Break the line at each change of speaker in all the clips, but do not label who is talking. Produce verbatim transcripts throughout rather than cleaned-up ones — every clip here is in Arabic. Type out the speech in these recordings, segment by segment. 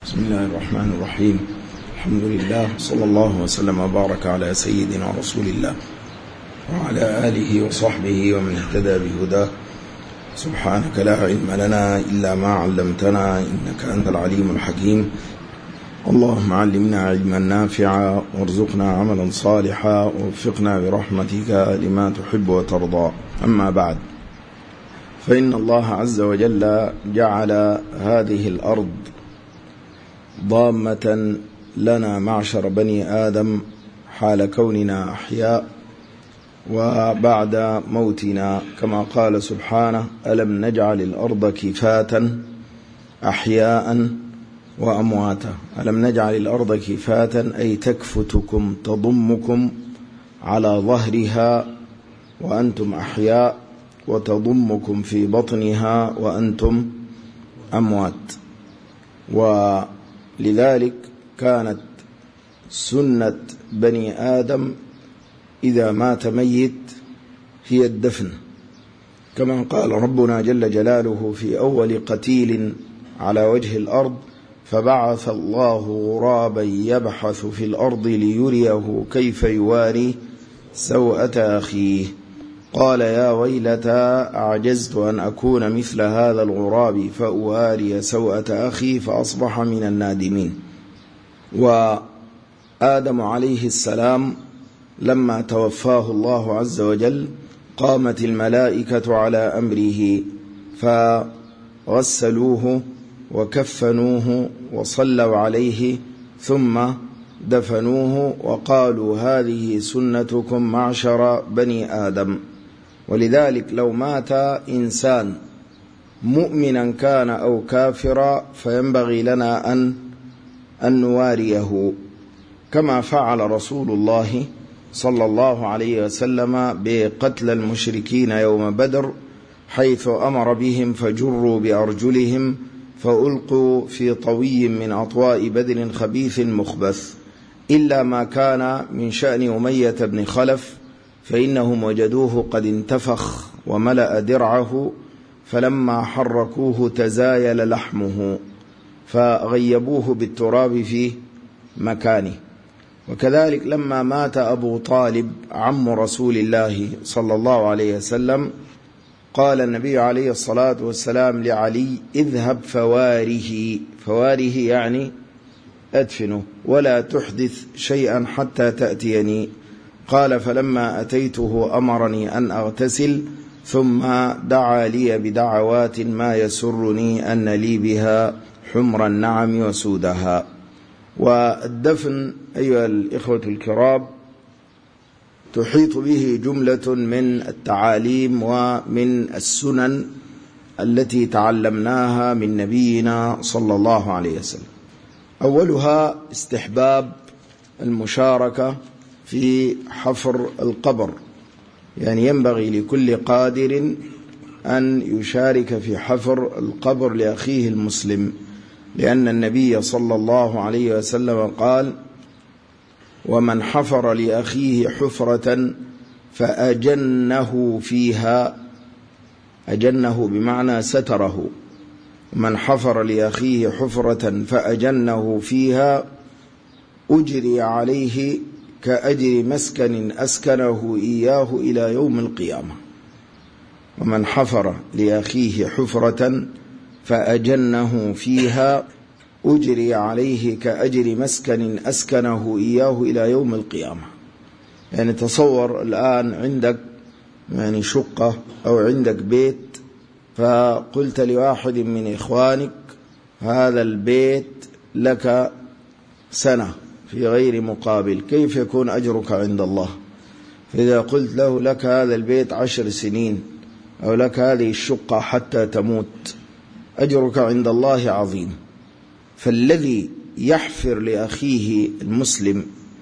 بسم الله الرحمن الرحيم. الحمد لله، صلى الله وسلم وبارك على سيدنا رسول الله وعلى آله وصحبه ومن اهتدى بهداه. سبحانك لا علم لنا إلا ما علمتنا إنك أنت العليم الحكيم. اللهم علمنا علما نافعا وارزقنا عملا صالحا ووفقنا برحمتك لما تحب وترضى. أما بعد، فإن الله عز وجل جعل هذه الأرض ضامة لنا معشر بني آدم حال كوننا أحياء وبعد موتنا، كما قال سبحانه: ألم نجعل الأرض كفاة أحياء وأمواتا. ألم نجعل الأرض كفاة أي تكفتكم تضمكم على ظهرها وأنتم أحياء، وتضمكم في بطنها وأنتم أموات. ولذلك كانت سنة بني آدم إذا مات ميت هي الدفن، كما قال ربنا جل جلاله في أول قتيل على وجه الأرض: فبعث الله غرابا يبحث في الأرض ليريه كيف يواري سوءة أخيه، قال يا ويلتى أعجزت أن أكون مثل هذا الغراب فأواري سوءة أخي فأصبح من النادمين. وآدم عليه السلام لما توفاه الله عز وجل قامت الملائكة على أمره فغسلوه وكفنوه وصلوا عليه ثم دفنوه، وقالوا هذه سنتكم معشر بني آدم. ولذلك لو مات إنسان مؤمنا كان أو كافرا فينبغي لنا أن أن نواريه، كما فعل رسول الله صلى الله عليه وسلم بقتل المشركين يوم بدر، حيث أمر بهم فجروا بأرجلهم فألقوا في طوي من أطواء بدر خبيث مخبث، إلا ما كان من شأن أمية بن خلف، فإنهم وجدوه قد انتفخ وملأ درعه، فلما حركوه تزايل لحمه فغيبوه بالتراب في مكانه. وكذلك لما مات أبو طالب عم رسول الله صلى الله عليه وسلم قال النبي عليه الصلاة والسلام لعلي: اذهب فواره، فواره يعني أدفنه، ولا تحدث شيئا حتى تأتيني. قال: فلما أتيته أمرني أن أغتسل، ثم دعا لي بدعوات ما يسرني أن لي بها حمر النعم وسودها. والدفن أيها الإخوة الكرام تحيط به جملة من التعاليم ومن السنن التي تعلمناها من نبينا صلى الله عليه وسلم. أولها استحباب المشاركة في حفر القبر، يعني ينبغي لكل قادر أن يشارك في حفر القبر لأخيه المسلم، لأن النبي صلى الله عليه وسلم قال: ومن حفر لأخيه حفرة فأجنه فيها، أجنه بمعنى ستره، من حفر لأخيه حفرة فأجنه فيها أجري عليه كأجر مسكن أسكنه إياه إلى يوم القيامة. ومن حفر لأخيه حفرة فأجنه فيها أجري عليه كأجر مسكن أسكنه إياه إلى يوم القيامة. يعني تصور الآن عندك يعني شقة أو عندك بيت، فقلت لواحد من إخوانك: هذا البيت لك سنة في غير مقابل، كيف يكون أجرك عند الله؟ فإذا قلت له: لك هذا البيت عشر سنين، أو لك هذه الشقة حتى تموت، أجرك عند الله عظيم. فالذي يحفر لأخيه المسلم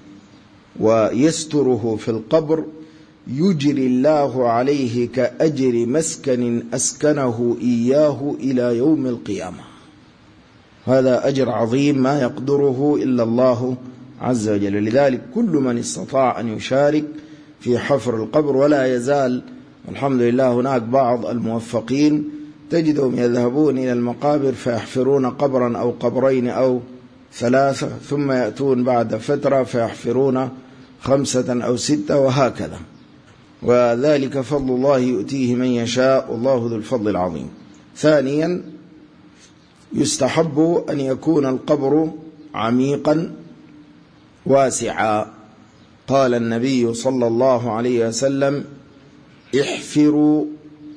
ويستره في القبر يجري الله عليه كأجر مسكن أسكنه إياه إلى يوم القيامة. هذا أجر عظيم ما يقدره إلا الله عز وجل. لذلك كل من استطاع أن يشارك في حفر القبر، ولا يزال الحمد لله هناك بعض الموفقين تجدهم يذهبون إلى المقابر فيحفرون قبرا أو قبرين أو ثلاثة، ثم يأتون بعد فترة فيحفرون خمسة أو ستة، وهكذا. وذلك فضل الله يؤتيه من يشاء والله ذو الفضل العظيم. ثانيا، يستحب أن يكون القبر عميقا واسعا. قال النبي صلى الله عليه وسلم: احفروا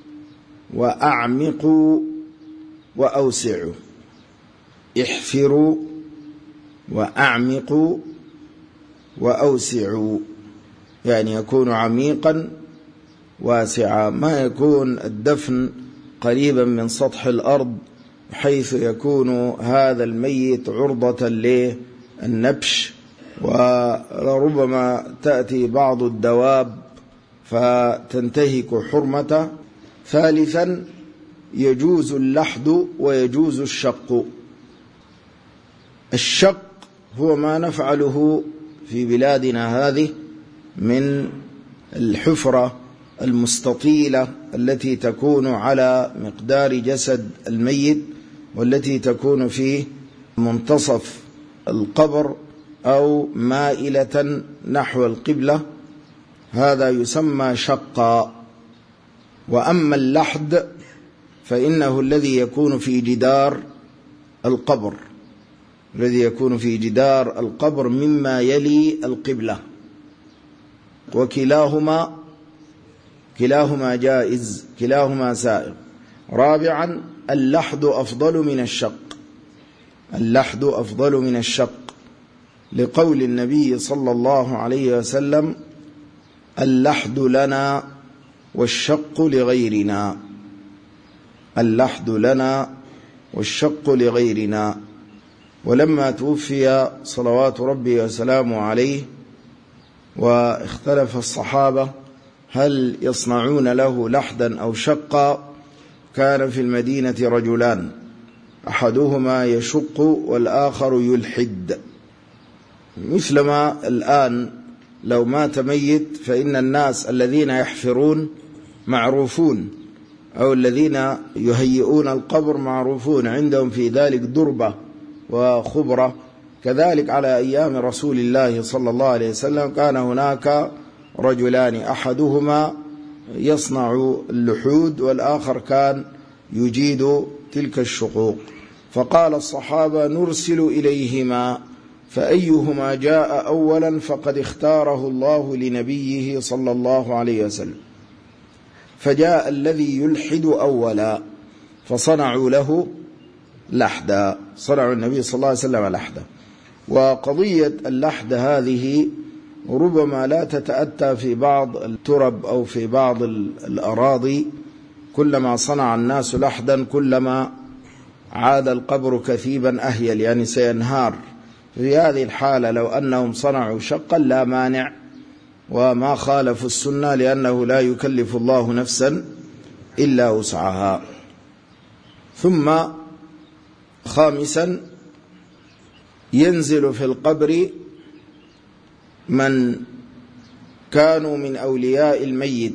وأعمقوا وأوسعوا. احفروا وأعمقوا وأوسعوا، يعني يكون عميقا واسعا، ما يكون الدفن قريبا من سطح الأرض حيث يكون هذا الميت عرضة للنبش، ولربما تأتي بعض الدواب فتنتهك حرمته. ثالثا، يجوز اللحد ويجوز الشق. الشق هو ما نفعله في بلادنا هذه من الحفرة المستطيلة التي تكون على مقدار جسد الميت، والتي تكون في منتصف القبر أو مائلة نحو القبلة، هذا يسمى شقا. وأما اللحد فإنه الذي يكون في جدار القبر، الذي يكون في جدار القبر مما يلي القبلة، وكلاهما كلاهما جائز، كلاهما سائغ. رابعا، اللحد أفضل من الشق، اللحد أفضل من الشق، لقول النبي صلى الله عليه وسلم: اللحد لنا والشق لغيرنا، اللحد لنا والشق لغيرنا. ولما توفي صلوات ربي وسلامه عليه واختلف الصحابة هل يصنعون له لحدا أو شقا، كان في المدينة رجلان، أحدهما يشق والآخر يلحد، مثلما الآن لو مات ميت فإن الناس الذين يحفرون معروفون، أو الذين يهيئون القبر معروفون، عندهم في ذلك دربة وخبرة. كذلك على أيام رسول الله صلى الله عليه وسلم كان هناك رجلان، أحدهما يصنع اللحود والآخر كان يجيد تلك الشقوق. فقال الصحابة: نرسل إليهما فأيهما جاء أولا فقد اختاره الله لنبيه صلى الله عليه وسلم. فجاء الذي يلحد أولا فصنعوا له لحدا، صنعوا النبي صلى الله عليه وسلم لحدا. وقضية اللحد هذه ربما لا تتأتى في بعض الترب أو في بعض الأراضي، كلما صنع الناس لحدا كلما عاد القبر كثيبا أهيل، يعني سينهار. في هذه الحالة لو أنهم صنعوا شقا لا مانع، وما خالفوا السنة، لأنه لا يكلف الله نفسا إلا وسعها. ثم خامسا، ينزل في القبر من كانوا من أولياء الميت،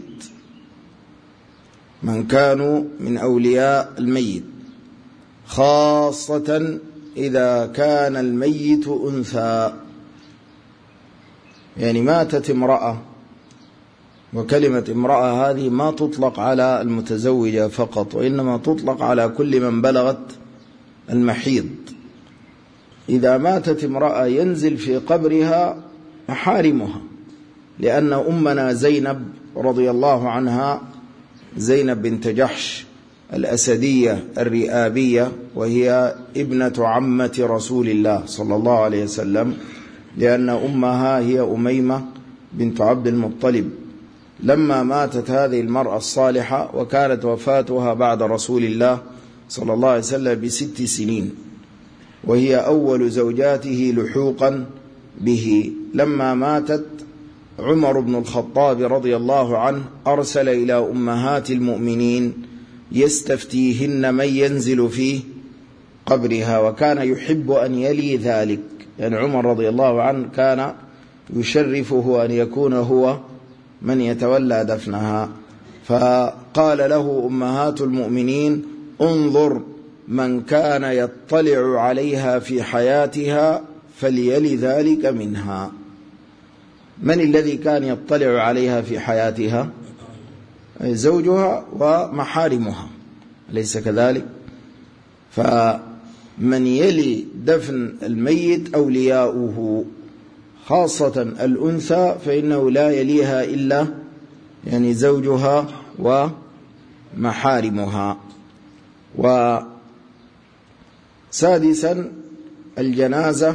من كانوا من أولياء الميت، خاصة إذا كان الميت أنثى، يعني ماتت امرأة، وكلمة امرأة هذه ما تطلق على المتزوجة فقط، وإنما تطلق على كل من بلغت المحيض. إذا ماتت امرأة ينزل في قبرها محارمها، لأن أمنا زينب رضي الله عنها، زينب بنت جحش الأسدية الرئابية، وهي ابنة عمة رسول الله صلى الله عليه وسلم، لأن أمها هي أميمة بنت عبد المطلب. لما ماتت هذه المرأة الصالحة، وكانت وفاتها بعد رسول الله صلى الله عليه وسلم بست سنين، وهي أول زوجاته لحوقا به، لما ماتت عمر بن الخطاب رضي الله عنه أرسل إلى أمهات المؤمنين يستفتيهن من ينزل في قبرها، وكان يحب أن يلي ذلك، يعني عمر رضي الله عنه كان يشرفه أن يكون هو من يتولى دفنها. فقال له أمهات المؤمنين: انظر من كان يطلع عليها في حياتها فليل ذلك منها. من الذي كان يطلع عليها في حياتها؟ زوجها ومحارمها، أليس كذلك؟ فمن يلي دفن الميت أولياؤه، خاصة الأنثى فإنه لا يليها إلا يعني زوجها ومحارمها. وسادسا الجنازة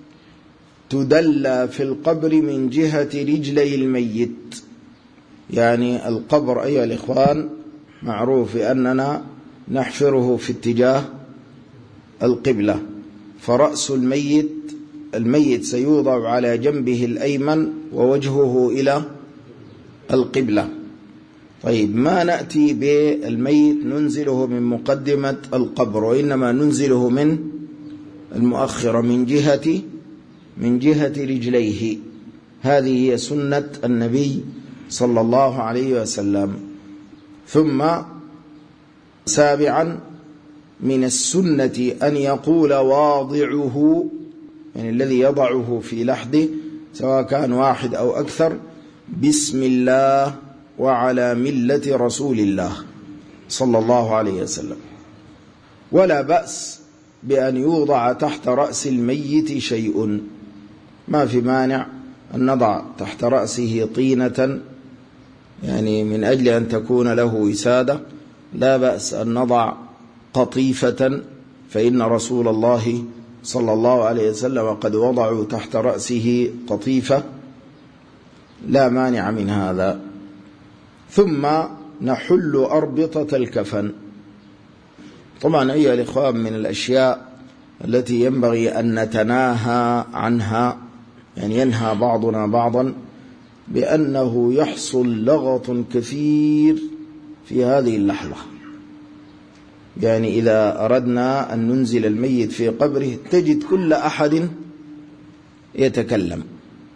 تدلى في القبر من جهة رجلي الميت. يعني القبر أيها الإخوان معروف أننا نحفره في اتجاه القبلة، فرأس الميت الميت سيوضع على جنبه الأيمن ووجهه إلى القبلة. طيب ما نأتي بالميت ننزله من مقدمة القبر، وإنما ننزله من المؤخرة من جهة من جهة رجليه. هذه هي سنة النبي صلى الله عليه وسلم. ثم سابعا من السنة أن يقول واضعه، يعني الذي يضعه في لحده سواء كان واحد أو أكثر، بسم الله وعلى ملة رسول الله صلى الله عليه وسلم. ولا بأس بأن يوضع تحت رأس الميت شيء، ما في مانع أن نضع تحت رأسه طينة يعني من أجل أن تكون له وسادة، لا بأس أن نضع قطيفة، فإن رسول الله صلى الله عليه وسلم قد وضعوا تحت رأسه قطيفة، لا مانع من هذا. ثم نحل أربطة الكفن. طبعا أيها الإخوان من الأشياء التي ينبغي أن نتناهى عنها، يعني ينهى بعضنا بعضا، بأنه يحصل لغط كثير في هذه اللحظة. يعني إذا أردنا أن ننزل الميت في قبره تجد كل أحد يتكلم.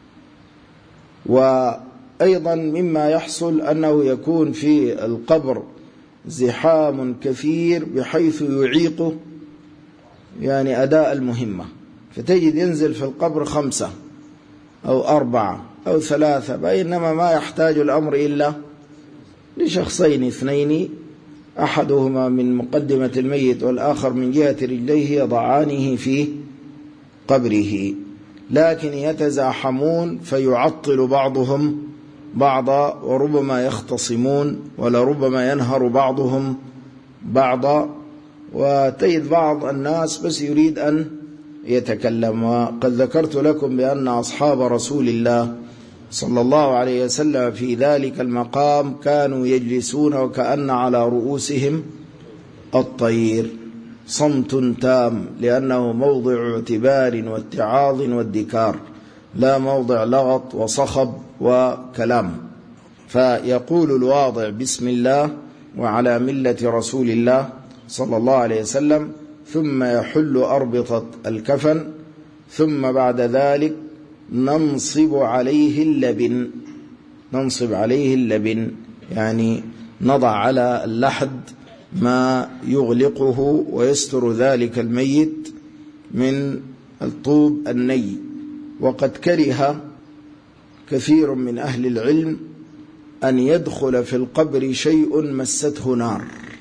وأيضا مما يحصل أنه يكون في القبر زحام كثير بحيث يعيق يعني أداء المهمة، فتجد ينزل في القبر خمسة أو أربعة أو ثلاثة، بينما ما يحتاج الأمر إلا لشخصين اثنين، أحدهما من مقدمة الميت والآخر من جهة رجليه يضعانه في قبره، لكن يتزاحمون فيعطل بعضهم بعضا، وربما يختصمون ولربما ينهر بعضهم بعضا، وتجد بعض الناس بس يريد أن يتكلم. وقد ذكرت لكم بأن أصحاب رسول الله صلى الله عليه وسلم في ذلك المقام كانوا يجلسون وكأن على رؤوسهم الطير، صمت تام، لأنه موضع اعتبار واتعاظ وادكار، لا موضع لغط وصخب وكلام. فيقول الواضع بسم الله وعلى ملة رسول الله صلى الله عليه وسلم، ثم يحل أربطة الكفن، ثم بعد ذلك ننصب عليه اللبن. ننصب عليه اللبن يعني نضع على اللحد ما يغلقه ويستر ذلك الميت من الطوب الني. وقد كره كثير من أهل العلم أن يدخل في القبر شيء مسته نار،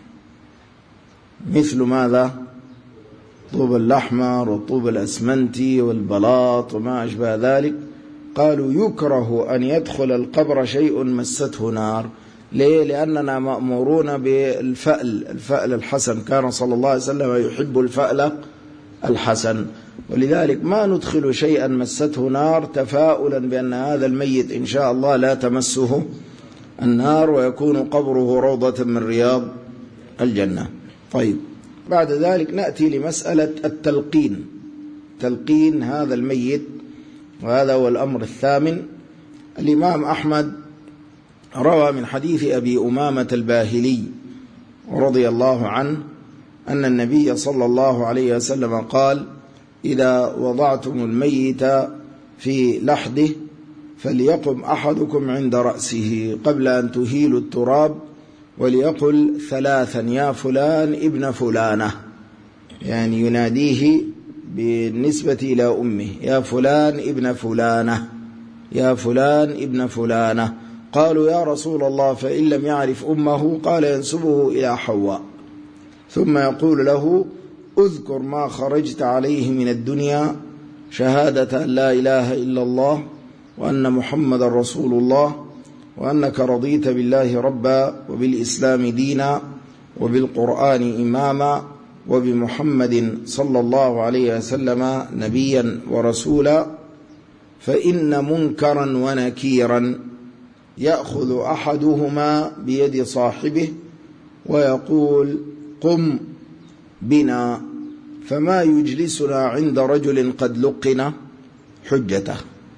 مثل ماذا؟ طوب الأحمر والطوب الأسمنتي والبلاط وما أشبه ذلك. قالوا يكره أن يدخل القبر شيء مسته نار. ليه؟ لأننا مأمورون بالفأل، الفأل الحسن، كان صلى الله عليه وسلم يحب الفأل الحسن، ولذلك ما ندخل شيئا مسته نار تفاؤلا بأن هذا الميت إن شاء الله لا تمسه النار ويكون قبره روضة من رياض الجنة. طيب، بعد ذلك نأتي لمسألة التلقين، تلقين هذا الميت، وهذا هو الأمر الثامن. الإمام أحمد روى من حديث أبي أمامة الباهلي رضي الله عنه أن النبي صلى الله عليه وسلم قال: إذا وضعتم الميت في لحده فليقم أحدكم عند رأسه قبل أن تهيلوا التراب وليقل ثلاثا: يا فلان ابن فلانة، يعني يناديه بالنسبة إلى أمه: يا فلان ابن فلانة، يا فلان ابن فلانة. قالوا: يا رسول الله فإن لم يعرف أمه؟ قال: ينسبه إلى حواء، ثم يقول له: اذكر ما خرجت عليه من الدنيا، شهادة أن لا إله إلا الله وأن محمد رسول الله، وأنك رضيت بالله ربا وبالإسلام دينا وبالقرآن إماما وبمحمد صلى الله عليه وسلم نبيا ورسولا، فإن منكرا ونكيرا يأخذ أحدهما بيد صاحبه ويقول: قم بنا، فما يجلسنا عند رجل قد لقن حجته.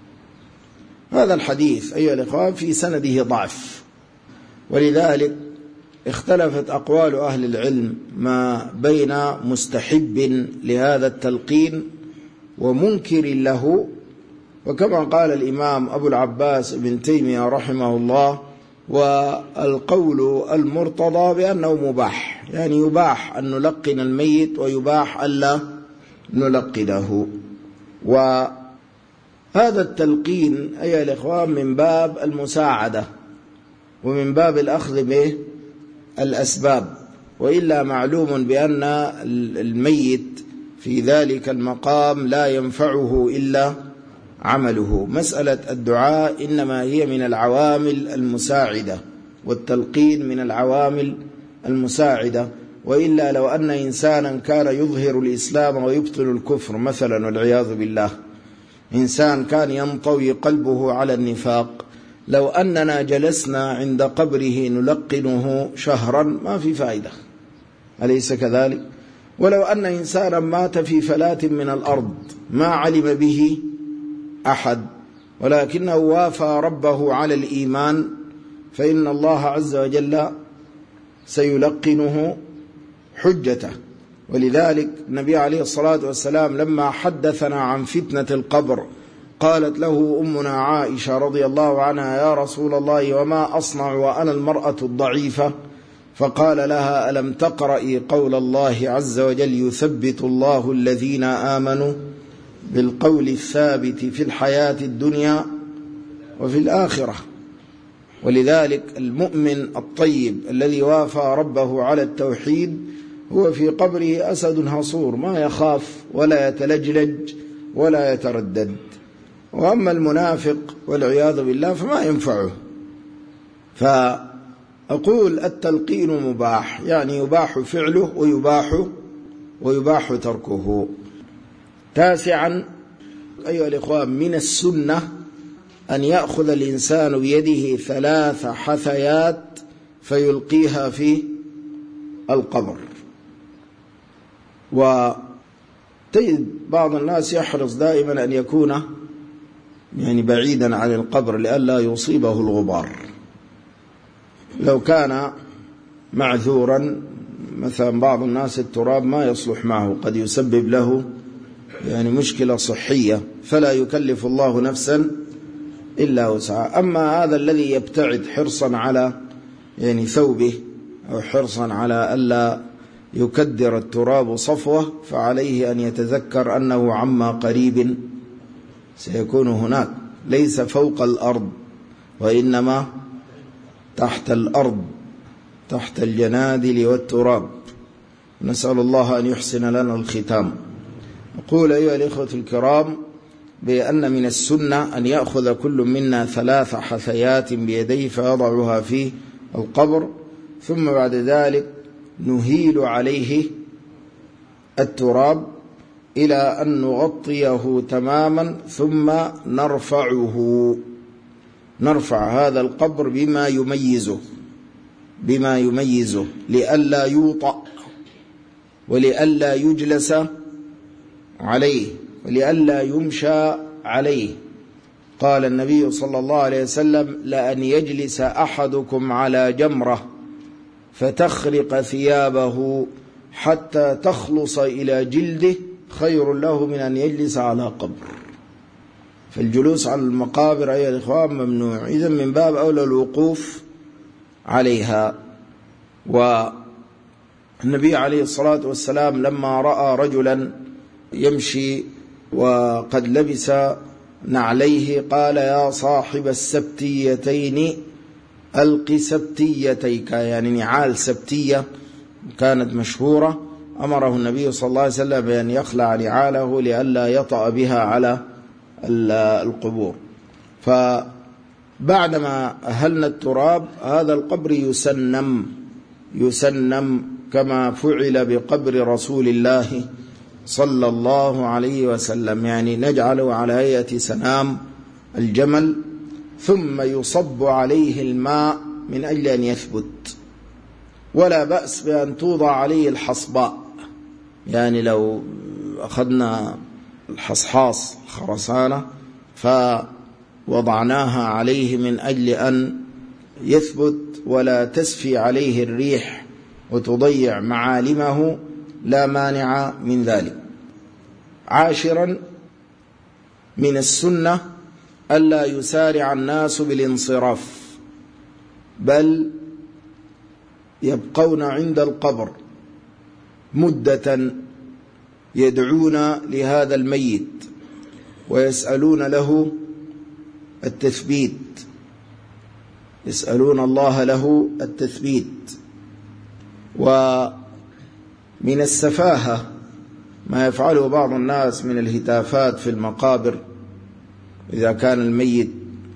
هذا الحديث أيها الإخوان في سنده ضعف، ولذلك اختلفت أقوال أهل العلم ما بين مستحب لهذا التلقين ومنكر له. وكما قال الإمام أبو العباس ابن تيمية رحمه الله: والقول المرتضى بأنه مباح، يعني يباح أن نلقن الميت ويباح ألا نلقنه. وهذا التلقين أيها الإخوان من باب المساعدة ومن باب الأخذ بالأسباب، وإلا معلوم بأن الميت في ذلك المقام لا ينفعه إلا عمله. مسألة الدعاء إنما هي من العوامل المساعدة، والتلقين من العوامل المساعدة. وإلا لو أن إنسانا كان يظهر الإسلام ويبطل الكفر مثلا والعياذ بالله، إنسان كان ينطوي قلبه على النفاق، لو أننا جلسنا عند قبره نلقنه شهرا ما في فائدة، أليس كذلك؟ ولو أن إنسانا مات في فلاة من الأرض ما علم به أحد ولكنه وافى ربه على الإيمان، فإن الله عز وجل سيلقنه حجته. ولذلك النبي عليه الصلاة والسلام لما حدثنا عن فتنة القبر قالت له أمنا عائشة رضي الله عنها: يا رسول الله وما أصنع وأنا المرأة الضعيفة؟ فقال لها: ألم تقرأي قول الله عز وجل: يثبت الله الذين آمنوا بالقول الثابت في الحياة الدنيا وفي الآخرة. ولذلك المؤمن الطيب الذي وافى ربه على التوحيد هو في قبره أسد هصور، ما يخاف ولا يتلجلج ولا يتردد. وأما المنافق والعياذ بالله فما ينفعه. فأقول التلقين مباح، يعني يباح فعله ويباح ويباح تركه. تاسعا أيها الإخوان، من السنة أن يأخذ الإنسان بيده ثلاث حثيات فيلقيها في القبر. وتجد بعض الناس يحرص دائما أن يكون يعني بعيدا عن القبر لئلا يصيبه الغبار. لو كان معذورا مثلا بعض الناس التراب ما يصلح معه، قد يسبب له يعني مشكلة صحية، فلا يكلف الله نفسا إلا وسعها. أما هذا الذي يبتعد حرصا على يعني ثوبه أو حرصا على ألا يكدر التراب صفوة، فعليه أن يتذكر أنه عما قريب سيكون هناك، ليس فوق الأرض وإنما تحت الأرض، تحت الجنادل والتراب. نسأل الله أن يحسن لنا الختام. أقول أيها الإخوة الكرام بأن من السنة أن يأخذ كل منا ثلاث حثيات بيديه فيضعها في القبر، ثم بعد ذلك نهيل عليه التراب إلى أن نغطيه تماما، ثم نرفعه نرفع هذا القبر بما يميزه بما يميزه لئلا يوطأ ولئلا يجلس عليه ولئلا يمشى عليه. قال النبي صلى الله عليه وسلم: لأن يجلس أحدكم على جمرة فتخرق ثيابه حتى تخلص إلى جلده خير له من أن يجلس على قبر. فالجلوس على المقابر أيها الإخوان ممنوع، إذن من باب أولى الوقوف عليها. النبي عليه الصلاة والسلام لما رأى رجلا يمشي وقد لبس نعليه قال يا صاحب السبتيتين ألق سبتيتيك، يعني نعال سبتية كانت مشهورة، أمره النبي صلى الله عليه وسلم بأن يخلع نعاله لئلا يطأ بها على القبور. فبعدما أهلنا التراب هذا القبر يسنم يسنم كما فعل بقبر رسول الله صلى الله عليه وسلم، يعني نجعله على هيئة سنام الجمل ثم يصب عليه الماء من أجل أن يثبت، ولا بأس بأن توضع عليه الحصباء، يعني لو أخذنا الحصحاص خرسانة فوضعناها عليه من أجل أن يثبت ولا تسفي عليه الريح وتضيع معالمه لا مانع من ذلك. عاشرا من السنة ألا يسارع الناس بالانصراف، بل يبقون عند القبر مدة يدعون لهذا الميت ويسألون له التثبيت، يسألون الله له التثبيت. ومن السفاهة ما يفعله بعض الناس من الهتافات في المقابر، إذا كان الميت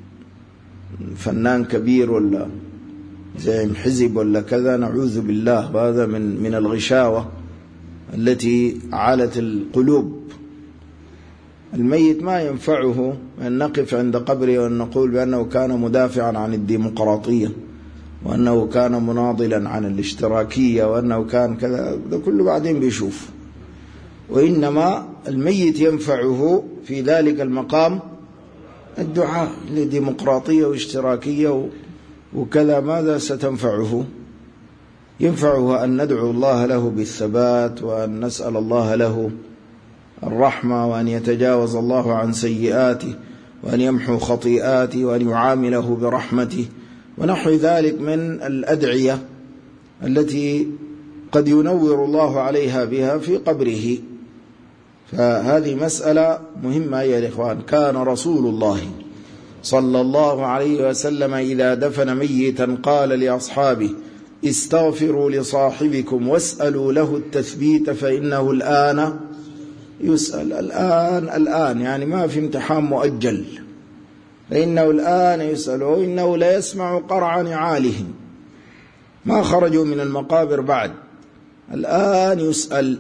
فنان كبير ولا زعيم حزب ولا كذا، نعوذ بالله، وهذا من من الغشاوة التي علت القلوب. الميت ما ينفعه أن نقف عند قبره وأن نقول بأنه كان مدافعا عن الديمقراطية وأنه كان مناضلا عن الاشتراكية وأنه كان كذا، ده كله بعدين بيشوف. وإنما الميت ينفعه في ذلك المقام الدعاء لديمقراطية واشتراكية وكذا، ماذا ستنفعه؟ ينفعه أن ندعو الله له بالثبات، وأن نسأل الله له الرحمة، وأن يتجاوز الله عن سيئاته، وأن يمحو خطيئاته، وأن يعامله برحمته، ونحو ذلك من الأدعية التي قد ينور الله عليها بها في قبره. فهذه مسألة مهمة يا الإخوان. كان رسول الله صلى الله عليه وسلم إذا دفن ميتا قال لأصحابه استغفروا لصاحبكم واسألوا له التثبيت فإنه الآن يسأل. الآن الآن يعني ما في امتحان مؤجل، فإنه الآن يسأل، وإنه لا يسمع قرع نعالهم، ما خرجوا من المقابر بعد، الآن يسأل.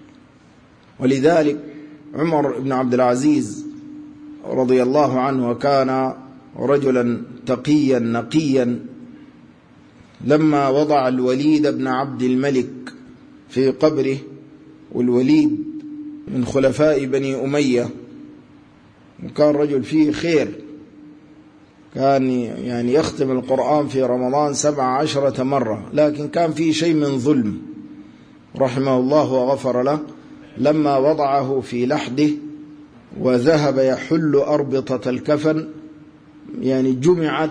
ولذلك عمر بن عبد العزيز رضي الله عنه، وكان رجلا تقيا نقيا، لما وضع الوليد بن عبد الملك في قبره، والوليد من خلفاء بني أمية، وكان رجل فيه خير، كان يعني يختم القرآن في رمضان سبع عشرة مرة، لكن كان فيه شيء من ظلم رحمه الله وغفر له. لما وضعه في لحده وذهب يحل أربطة الكفن، يعني جمعت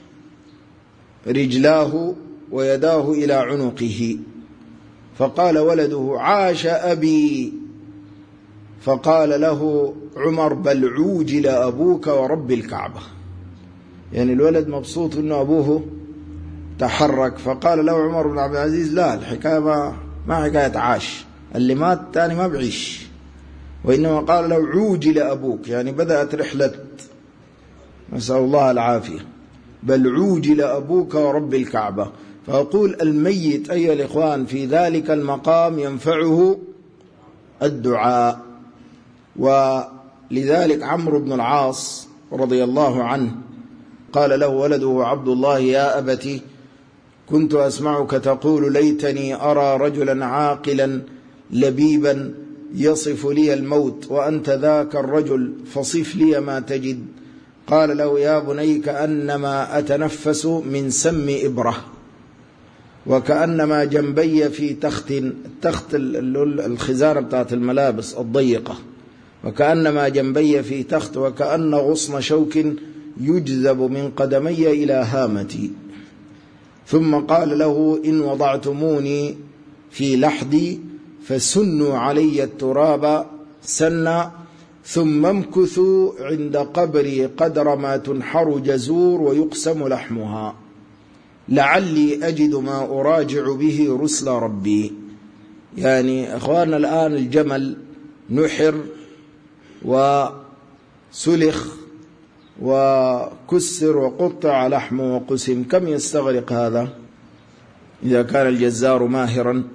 رجلاه ويداه إلى عنقه، فقال ولده عاش أبي، فقال له عمر بل عوجل أبوك ورب الكعبة، يعني الولد مبسوط أنه أبوه تحرك. فقال له عمر بن عبد العزيز لا، الحكاية ما, ما حكاية عاش، اللي مات تاني ما بعيش، وإنما قال له عوجل أبوك، يعني بدأت رحلة، نسأل الله العافية، بل عوجل أبوك ورب الكعبة. فأقول الميت أيها الإخوان في ذلك المقام ينفعه الدعاء. ولذلك عمرو بن العاص رضي الله عنه قال له ولده عبد الله يا أبتي كنت أسمعك تقول ليتني أرى رجلا عاقلا لبيبا يصف لي الموت وأنت ذاك الرجل، فصف لي ما تجد. قال له يا بني كأنما أتنفس من سم إبرة، وكأنما جنبي في تخت، التخت الخزانة بتاعت الملابس الضيقة، وكأنما جنبي في تخت، وكأن غصن شوك يجذب من قدمي إلى هامتي. ثم قال له إن وضعتموني في لحدي فسنوا علي التراب سنا ثم امكثوا عند قبري قدر ما تنحر جزور ويقسم لحمها لعلي أجد ما أراجع به رسل ربي. يعني أخواننا الآن الجمل نحر وسلخ وكسر وقطع لحمه وقسم، كم يستغرق هذا إذا كان الجزار ماهرا؟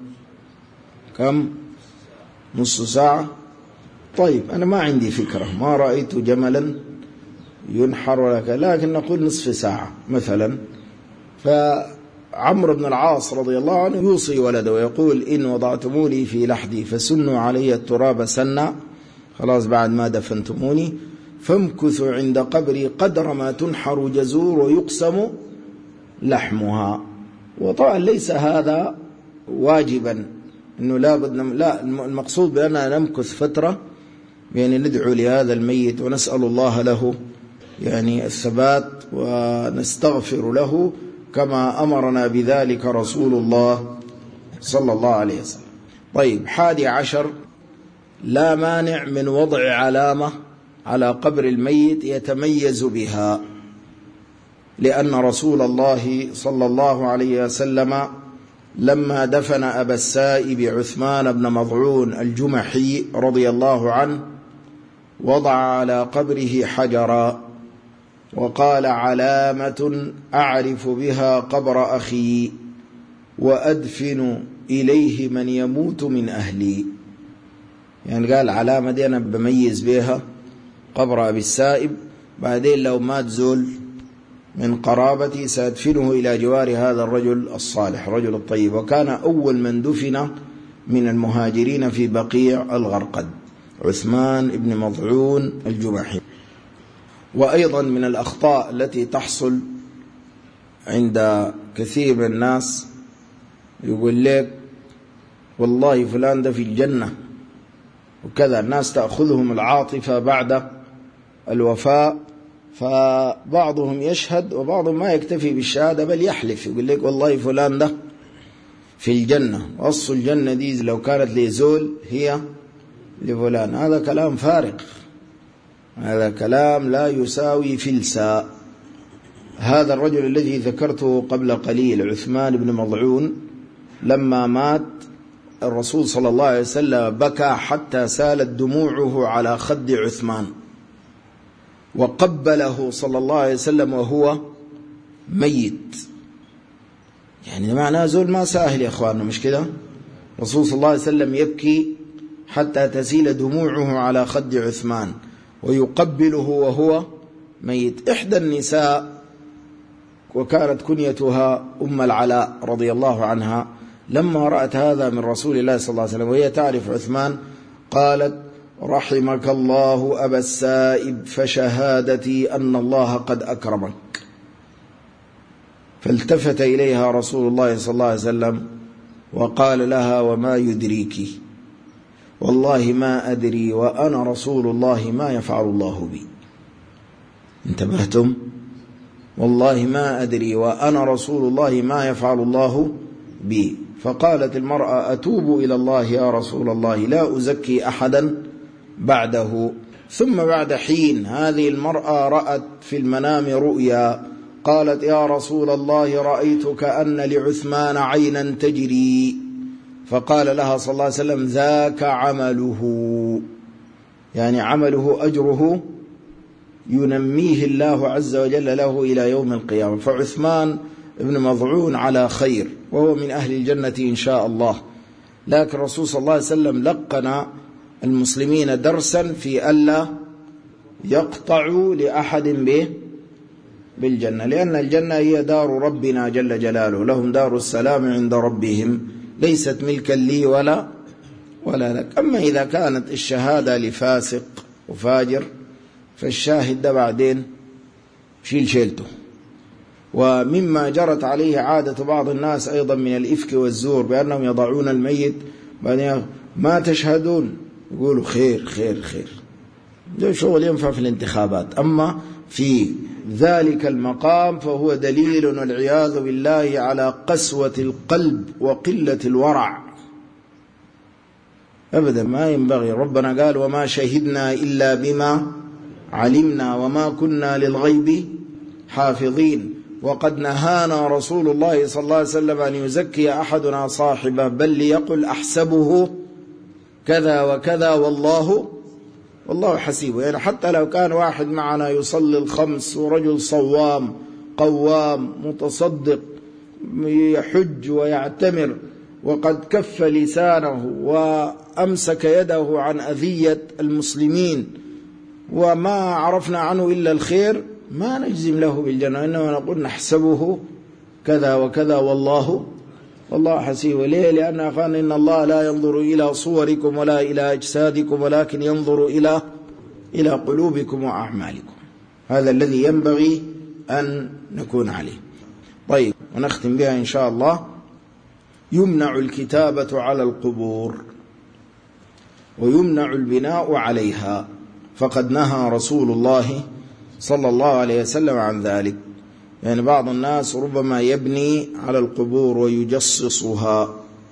كم؟ نص ساعة؟ طيب أنا ما عندي فكرة، ما رأيت جملا ينحر ولا، لكن نقول نصف ساعة مثلا. فعمرو بن العاص رضي الله عنه يوصي ولده ويقول إن وضعتموني في لحدي فسنوا علي التراب سنا، خلاص بعد ما دفنتموني، فامكثوا عند قبري قدر ما تنحر جزور ويقسم لحمها. وطبعا ليس هذا واجبا أنه لابد نم... لا، المقصود بأننا نمكث فترة، يعني ندعو لهذا الميت ونسأل الله له يعني الثبات ونستغفر له كما أمرنا بذلك رسول الله صلى الله عليه وسلم. طيب، حادي عشر، لا مانع من وضع علامة على قبر الميت يتميز بها، لأن رسول الله صلى الله عليه وسلم لما دفن أبا السائب عثمان بن مضعون الجمحي رضي الله عنه وضع على قبره حجرا وقال: علامة أعرف بها قبر أخي وأدفن إليه من يموت من أهلي. يعني قال علامة دي أنا بميز بها قبر أبي السائب، بعدين لو مات زول من قرابتي سأدفنه إلى جوار هذا الرجل الصالح الرجل الطيب. وكان أول من دفن من المهاجرين في بقيع الغرقد عثمان بن مضعون الجمحي. وأيضا من الأخطاء التي تحصل عند كثير من الناس، يقول لك والله فلان ده في الجنة وكذا، الناس تأخذهم العاطفة بعد الوفاة، فبعضهم يشهد وبعضهم ما يكتفي بالشهادة بل يحلف، يقول لك والله فلان ده في الجنة، وأصل الجنة دي لو كانت لزول هي لفلان. هذا كلام فارغ، هذا كلام لا يساوي فلسا. هذا الرجل الذي ذكرته قبل قليل عثمان بن مضعون لما مات الرسول صلى الله عليه وسلم بكى حتى سالت دموعه على خد عثمان، وقبله صلى الله عليه وسلم وهو ميت. يعني معناه زول ما ساهل يا أخواننا، مش كده؟ الرسول صلى الله عليه وسلم يبكي حتى تسيل دموعه على خد عثمان ويقبله وهو ميت. إحدى النساء وكانت كنيتها أم العلاء رضي الله عنها لما رأت هذا من رسول الله صلى الله عليه وسلم وهي تعرف عثمان قالت: رحمك الله أبا السائب، فشهادتي أن الله قد أكرمك. فالتفت إليها رسول الله صلى الله عليه وسلم وقال لها: وما يدريك؟ والله ما أدري وأنا رسول الله ما يفعل الله بي. انتبهتم؟ والله ما أدري وأنا رسول الله ما يفعل الله بي. فقالت المرأة: أتوب إلى الله يا رسول الله، لا أزكي أحدا بعده. ثم بعد حين هذه المرأة رأت في المنام رؤيا، قالت: يا رسول الله رأيت كأن لعثمان عينا تجري. فقال لها صلى الله عليه وسلم: ذاك عمله، يعني عمله أجره ينميه الله عز وجل له إلى يوم القيامة. فعثمان ابن مضعون على خير وهو من أهل الجنة إن شاء الله. لكن الرسول صلى الله عليه وسلم لقن المسلمين درسا في ألا يقطعوا لأحد به بالجنة، لأن الجنة هي دار ربنا جل جلاله، لهم دار السلام عند ربهم، ليست ملكا لي ولا ولا لك. أما إذا كانت الشهادة لفاسق وفاجر فالشاهد ده بعدين شيل شيلته. ومما جرت عليه عادة بعض الناس أيضا من الإفك والزور، بأنهم يضعون الميت بعدين ما تشهدون، يقولوا خير خير خير، ده شغل ينفع في الانتخابات. أما في ذلك المقام فهو دليل والعياذ بالله على قسوة القلب وقلة الورع أبدا ما ينبغي. ربنا قال وما شهدنا إلا بما علمنا وما كنا للغيب حافظين. وقد نهانا رسول الله صلى الله عليه وسلم أن يزكي أحدنا صاحبه بل ليقل أحسبه كذا وكذا والله والله حسيبه. يعني حتى لو كان واحد معنا يصلي الخمس ورجل صوام قوام متصدق يحج ويعتمر وقد كف لسانه وأمسك يده عن أذية المسلمين وما عرفنا عنه إلا الخير، ما نجزم له بالجنة، إنما نقول نحسبه كذا وكذا والله والله حسيبه. ليه؟ لأن قال إن الله لا ينظر إلى صوركم ولا إلى أجسادكم ولكن ينظر إلى إلى قلوبكم وأعمالكم. هذا الذي ينبغي أن نكون عليه. طيب، ونختم بها إن شاء الله. يمنع الكتابة على القبور ويمنع البناء عليها، فقد نهى رسول الله صلى الله عليه وسلم عن ذلك. يعني بعض الناس ربما يبني على القبور ويجصصها،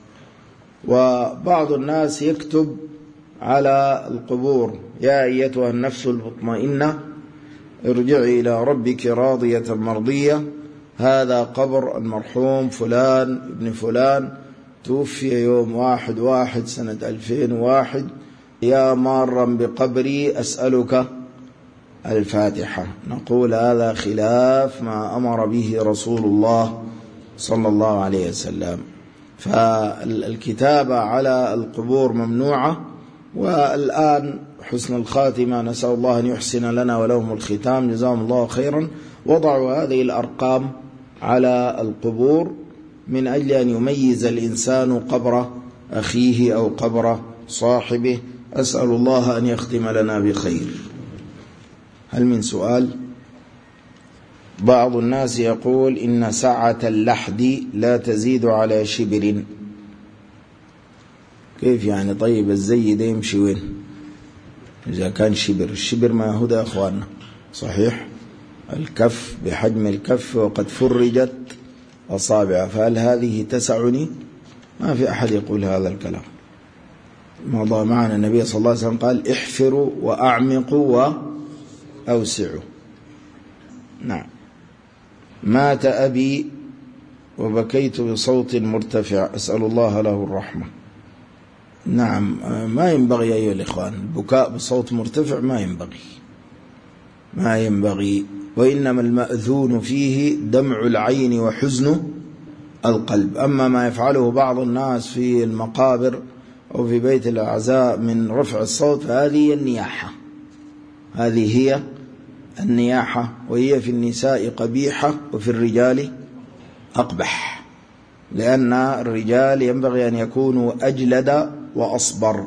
وبعض الناس يكتب على القبور يا أيتها النفس المطمئنة ارجعي إلى ربك راضية مرضية، هذا قبر المرحوم فلان ابن فلان توفي يوم واحد واحد سنة ألفين وواحد، يا مارا بقبري أسألك الفاتحة. نقول هذا خلاف ما أمر به رسول الله صلى الله عليه وسلم. فالكتابة على القبور ممنوعة. والآن حسن الخاتمة، نسأل الله أن يحسن لنا ولهم الختام، جزاهم الله خيرا، وضعوا هذه الأرقام على القبور من أجل أن يميز الإنسان قبر أخيه أو قبر صاحبه. أسأل الله أن يختم لنا بخير. هل من سؤال؟ بعض الناس يقول إن سعة اللحد لا تزيد على شبر. كيف يعني؟ طيب الزي ده يمشي وين إذا كان شبر؟ الشبر ما هدى أخواننا، صحيح الكف بحجم الكف وقد فرجت أصابع، فهل هذه تسعني؟ ما في أحد يقول هذا الكلام. مضى معنا النبي صلى الله عليه وسلم قال احفروا وأعمقوا وأوسعوا. نعم. مات أبي وبكيت بصوت مرتفع أسأل الله له الرحمة. نعم، ما ينبغي أيها الإخوان البكاء بصوت مرتفع، ما ينبغي ما ينبغي وإنما المأذون فيه دمع العين وحزن القلب. أما ما يفعله بعض الناس في المقابر أو في بيت الأعزاء من رفع الصوت فهذه النياحة، هذه هي النياحة، وهي في النساء قبيحة وفي الرجال أقبح، لأن الرجال ينبغي أن يكونوا أجلد وأصبر.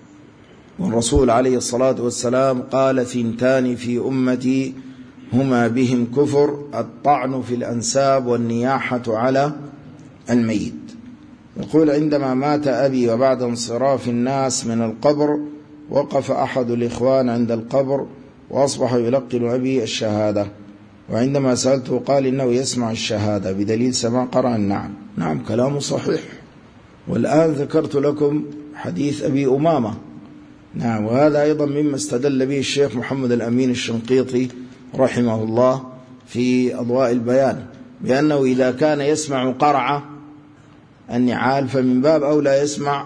والرسول عليه الصلاة والسلام قال ثنتان في أمتي هما بهم كفر، الطعن في الأنساب والنياحة على الميت. يقول عندما مات أبي وبعد انصراف الناس من القبر وقف أحد الإخوان عند القبر وأصبح يلقن أبي الشهادة، وعندما سألته قال إنه يسمع الشهادة بدليل سماع قرأ. نعم نعم كلامه صحيح. والآن ذكرت لكم حديث أبي أمامة. نعم، وهذا أيضا مما استدل به الشيخ محمد الأمين الشنقيطي رحمه الله في أضواء البيان، بأنه إذا كان يسمع قرع النعال فمن باب أولى يسمع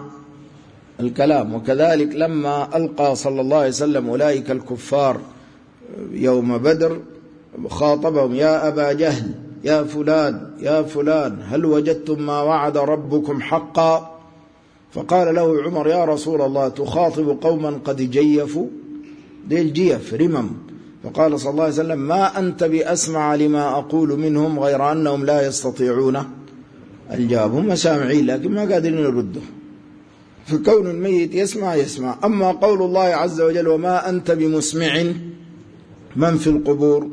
الكلام. وكذلك لما ألقى صلى الله عليه وسلم أولئك الكفار يوم بدر خاطبهم يا أبا جهل يا فلان يا فلان هل وجدتم ما وعد ربكم حقا؟ فقال له عمر يا رسول الله تخاطب قوما قد جيفوا، دي الجيف رمم. فقال صلى الله عليه وسلم ما أنت بأسمع لما أقول منهم غير أنهم لا يستطيعون الجواب، هم سامعين لكن ما قادرين يردوا. فكون الميت يسمع يسمع. أما قول الله عز وجل وما أنت بمسمع من في القبور،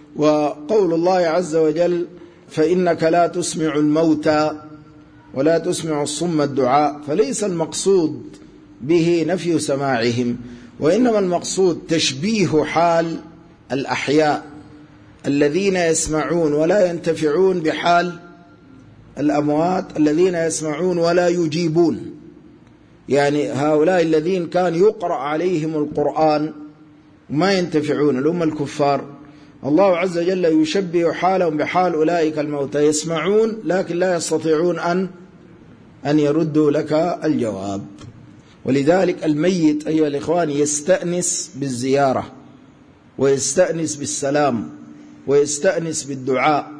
وقول الله عز وجل فإنك لا تسمع الموتى ولا تسمع الصم الدعاء، فليس المقصود به نفي سماعهم، وإنما المقصود تشبيه حال الأحياء الذين يسمعون ولا ينتفعون بحال الأموات الذين يسمعون ولا يجيبون. يعني هؤلاء الذين كان يقرأ عليهم القرآن ما ينتفعون، الأمة الكفار، الله عز وجل يشبه حالهم بحال أولئك الموتى، يسمعون لكن لا يستطيعون أن أن يردوا لك الجواب. ولذلك الميت أيها الإخوان يستأنس بالزيارة، ويستأنس بالسلام، ويستأنس بالدعاء.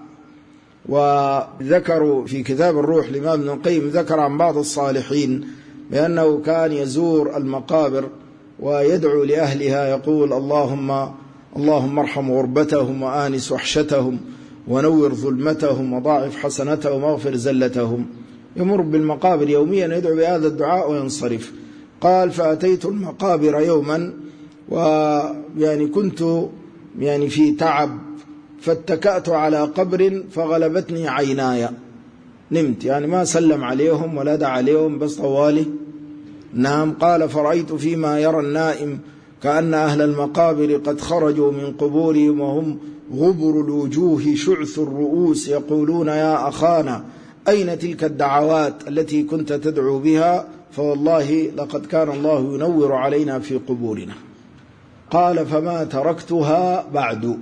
وذكروا في كتاب الروح للإمام ابن القيم، ذكر عن بعض الصالحين بأنه كان يزور المقابر ويدعو لأهلها، يقول اللهم اللهم ارحم غربتهم وآنس وحشتهم ونور ظلمتهم وضاعف حسنتهم واغفر زلتهم. يمر بالمقابر يوميا يدعو بهذا الدعاء وينصرف. قال فأتيت المقابر يوما ويعني كنت يعني في تعب، فاتكأت على قبر فغلبتني عيناي، نمت، يعني ما سلم عليهم ولا دعا عليهم، بس طوالي نام. قال فرأيت فيما يرى النائم كأن أهل المقابر قد خرجوا من قبورهم وهم غبر الوجوه شعث الرؤوس، يقولون يا أخانا أين تلك الدعوات التي كنت تدعو بها؟ فوالله لقد كان الله ينور علينا في قبورنا. قال فما تركتها بعد.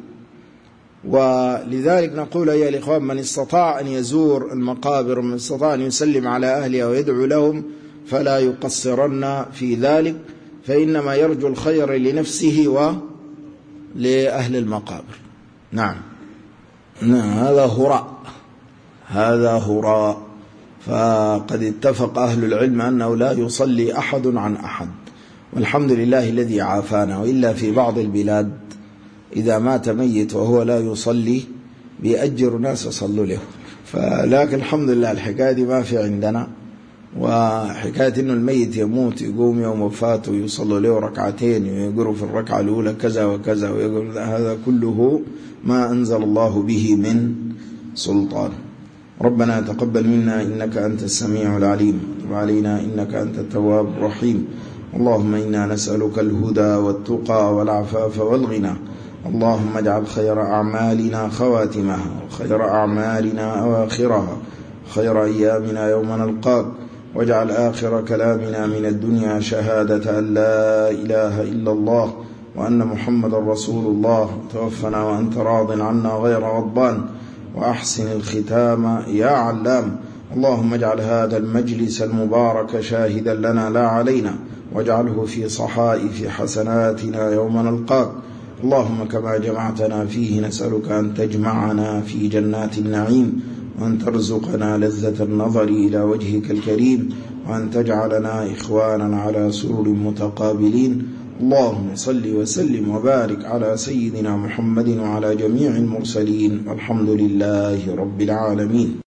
ولذلك نقول يا الإخوان، من استطاع أن يزور المقابر ومن استطاع أن يسلم على أهلها ويدعو لهم فلا يقصرن في ذلك، فإنما يرجو الخير لنفسه ولأهل المقابر. نعم نعم هذا هراء، هذا هراء. فقد اتفق أهل العلم أنه لا يصلي أحد عن أحد، والحمد لله الذي عافانا. وإلا في بعض البلاد إذا مات ميت وهو لا يصلي بيأجر ناس يصلوا له، فلكن الحمد لله الحكاية دي ما في عندنا. وحكاية إنه الميت يموت يقوم يوم وفاته ويصلوا له ركعتين ويقروا في الركعة الأولى كذا وكذا ويقول هذا كله ما أنزل الله به من سلطان. ربنا تقبل منا إنك أنت السميع العليم، وتب علينا إنك أنت التواب الرحيم. اللهم إنا نسألك الهدى والتقى والعفاف والغنى. اللهم اجعل خير أعمالنا خواتمها، وخير أعمالنا أواخرها، خير أيامنا يوم نلقاك، واجعل آخر كلامنا من الدنيا شهادة أن لا إله إلا الله وأن محمد رسول الله. توفنا وأنت راض عنا غير غضبان، وأحسن الختام يا علام. اللهم اجعل هذا المجلس المبارك شاهدا لنا لا علينا، واجعله في صحائف حسناتنا يوم نلقاك. اللهم كما جمعتنا فيه نسألك أن تجمعنا في جنات النعيم، وأن ترزقنا لذة النظر إلى وجهك الكريم، وأن تجعلنا إخوانا على سرر متقابلين. اللهم صل وسلم وبارك على سيدنا محمد وعلى جميع المرسلين، والحمد لله رب العالمين.